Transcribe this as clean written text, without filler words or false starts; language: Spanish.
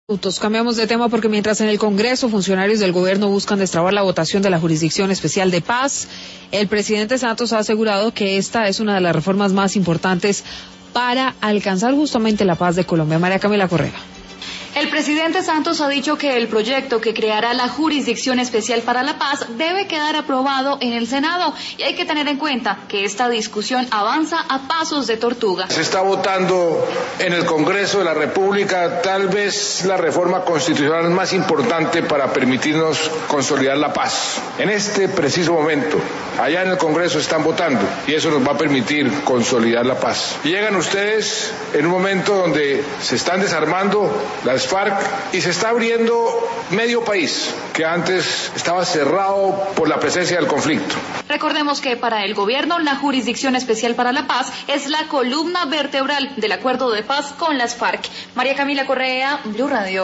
Cambiamos de tema porque mientras en el Congreso funcionarios del gobierno buscan destrabar la votación de la Jurisdicción Especial de Paz, el presidente Santos ha asegurado que esta es una de las reformas más importantes para alcanzar justamente la paz de Colombia. María Camila Correa. El presidente Santos ha dicho que el proyecto que creará la Jurisdicción Especial para la Paz debe quedar aprobado en el Senado y hay que tener en cuenta que esta discusión avanza a pasos de tortuga. Se está votando en el Congreso de la República tal vez la reforma constitucional más importante para permitirnos consolidar la paz. En este preciso momento, allá en el Congreso están votando y eso nos va a permitir consolidar la paz. Y llegan ustedes en un momento donde se están desarmando las FARC y se está abriendo medio país que antes estaba cerrado por la presencia del conflicto. Recordemos que para el gobierno la Jurisdicción Especial para la Paz es la columna vertebral del acuerdo de paz con las FARC. María Camila Correa, Blue Radio.